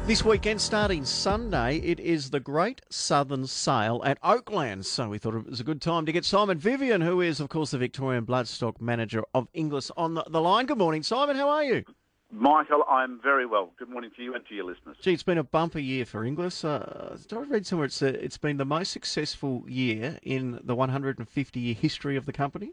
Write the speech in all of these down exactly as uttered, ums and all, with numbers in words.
This weekend, starting Sunday, it is the Great Southern Sale at Oaklands. So we thought it was a good time to get Simon Vivian, who is, of course, the Victorian Bloodstock Manager of Inglis, on the, the line. Good morning, Simon. How are you? Michael, I'm very well. Good morning to you and to your listeners. Gee, it's been a bumper year for Inglis. Uh, I read somewhere it's, uh, it's been the most successful year in the one hundred fifty year history of the company.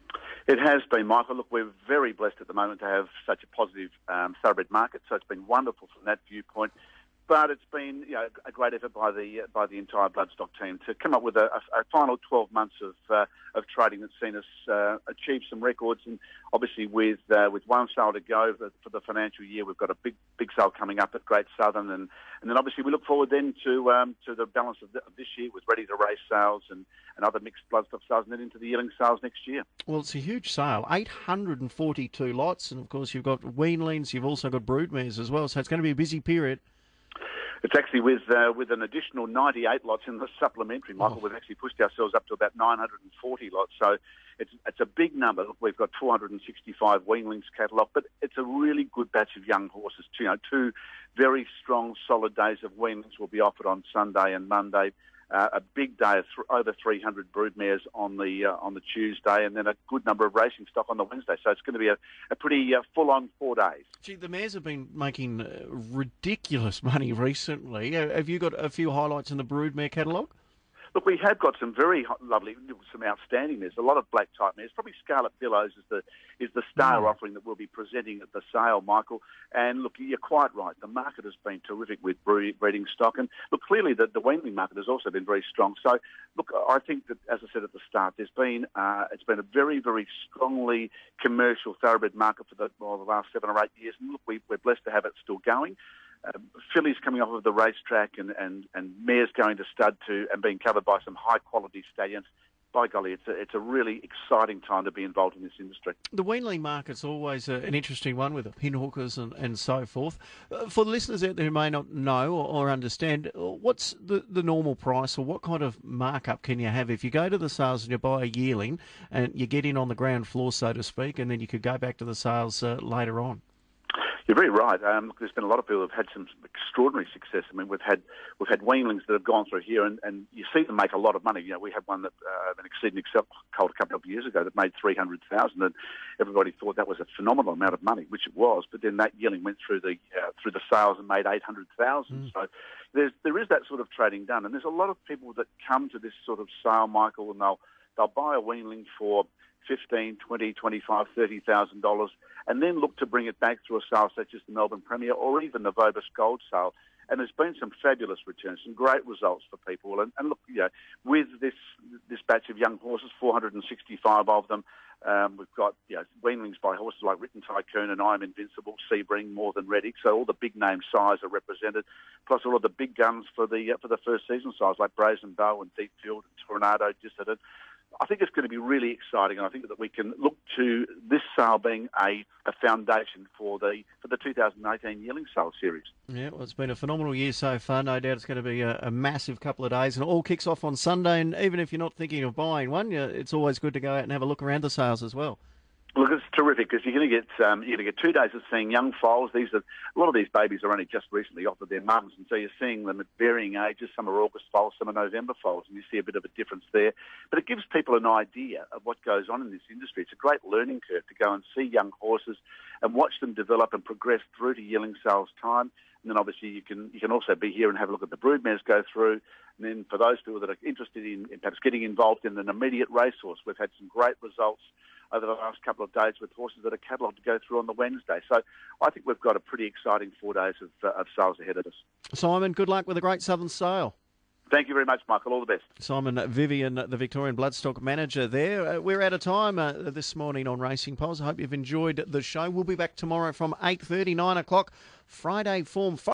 It has been, Michael. Look, we're very blessed at the moment to have such a positive um, thoroughbred market, so it's been wonderful from that viewpoint. But it's been, you know, a great effort by the uh, by the entire Bloodstock team to come up with a, a, a final twelve months of uh, of trading that's seen us uh, achieve some records. And obviously, with uh, with one sale to go for, for the financial year, we've got a big big sale coming up at Great Southern, and, and then obviously we look forward then to um, to the balance of, the, of this year with ready to race sales and, and other mixed bloodstock sales, and then into the yearling sales next year. Well, it's a huge sale, eight hundred forty-two lots, and of course you've got weanlings, you've also got broodmares as well. So it's going to be a busy period. It's actually with uh, with an additional ninety-eight lots in the supplementary, Michael. Oh. We've actually pushed ourselves up to about nine hundred forty lots. So it's it's a big number. We've got two hundred sixty-five weanlings catalogued, but it's a really good batch of young horses. You know, two very strong, solid days of weanlings will be offered on Sunday and Monday. Uh, a big day of th- over three hundred broodmares on the uh, on the Tuesday, and then a good number of racing stock on the Wednesday. So it's going to be a, a pretty uh, full-on four days. Gee, the mares have been making uh, ridiculous money recently. Have you got a few highlights in the broodmare catalogue? Look, we have got some very lovely, some outstanding mares. A lot of black type mares. Probably Scarlet Billows is the is the star mm. offering that we'll be presenting at the sale, Michael. And look, you're quite right. The market has been terrific with breeding stock, and look, clearly the, the weanling market has also been very strong. So, look, I think that, as I said at the start, there's been uh, it's been a very, very strongly commercial thoroughbred market for the, well, the last seven or eight years. And look, we, we're blessed to have it still going. Um, fillies coming off of the racetrack and, and, and mares going to stud to and being covered by some high-quality stallions. By golly, it's a, it's a really exciting time to be involved in this industry. The weanling market's always a, an interesting one with the pinhookers and, and so forth. Uh, for the listeners out there who may not know or, or understand, what's the, the normal price or what kind of markup can you have if you go to the sales and you buy a yearling and you get in on the ground floor, so to speak, and then you could go back to the sales uh, later on? You're very right. Um, there's been a lot of people who've had some extraordinary success. I mean, we've had we've had weanlings that have gone through here, and, and you see them make a lot of money. You know, we had one that uh, an exceeding excel colt a couple of years ago that made three hundred thousand, and everybody thought that was a phenomenal amount of money, which it was. But then that yearling went through the uh, through the sales and made eight hundred thousand. Mm. So there's there is that sort of trading done, and there's a lot of people that come to this sort of sale, Michael, and they'll they'll buy a weanling for fifteen, twenty, twenty-five, thirty thousand dollars, and then look to bring it back through a sale such as the Melbourne Premier or even the Vobis Gold sale. And there's been some fabulous returns, some great results for people. And, and look, you know, with this this batch of young horses, four hundred sixty-five of them, um, we've got you know weanlings by horses like Written Tycoon and I'm Invincible, Sebring, More Than Ready. So all the big name sires are represented, plus all of the big guns for the uh, for the first season sires like Brazen Bow and Deep Field and Tornado Dissident. I think it's going to be really exciting, and I think that we can look to this sale being a, a foundation for the for the two thousand eighteen yearling sale series. Yeah, well, it's been a phenomenal year so far. No doubt it's going to be a, a massive couple of days, and it all kicks off on Sunday. And even if you're not thinking of buying one, you, it's always good to go out and have a look around the sales as well. Look, it's terrific because you're going to get um, you're going to get two days of seeing young foals. These are a lot of these babies are only just recently off of their mums, and so you're seeing them at varying ages. Some are August foals, some are November foals, and you see a bit of a difference there. But it gives people an idea of what goes on in this industry. It's a great learning curve to go and see young horses and watch them develop and progress through to yearling sales time. And then obviously you can you can also be here and have a look at the broodmares go through. And then for those people that are interested in, in perhaps getting involved in an immediate racehorse, we've had some great results over the last couple of days with horses that are catalogued to go through on the Wednesday. So I think we've got a pretty exciting four days of, uh, of sales ahead of us. Simon, good luck with the Great Southern Sale. Thank you very much, Michael. All the best. Simon Vivian, the Victorian Bloodstock Manager there. Uh, we're out of time uh, this morning on Racing Pulse. I hope you've enjoyed the show. We'll be back tomorrow from eight thirty, nine o'clock, Friday Form five.